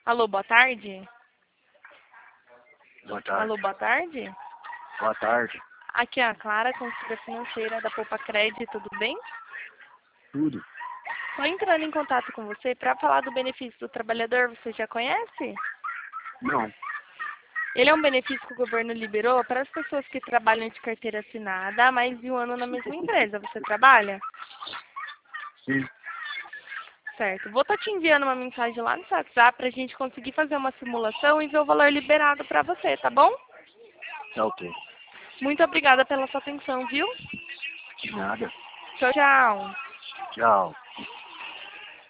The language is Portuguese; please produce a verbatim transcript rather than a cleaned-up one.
Alô, boa tarde? Boa tarde. Alô, boa tarde? Boa tarde. Aqui é a Clara, consultora financeira da Poupa Cred, tudo bem? Tudo? Estou entrando em contato com você para falar do benefício do trabalhador, você já conhece? Não. Ele é um benefício que o governo liberou para as pessoas que trabalham de carteira assinada há mais de um ano na mesma empresa. Você trabalha? Sim. Certo. Vou estar te enviando uma mensagem lá no seu WhatsApp para a gente conseguir fazer uma simulação e ver o valor liberado para você, tá bom? Tá ok. Muito obrigada pela sua atenção, viu? De nada. Tchau, tchau. Tchau.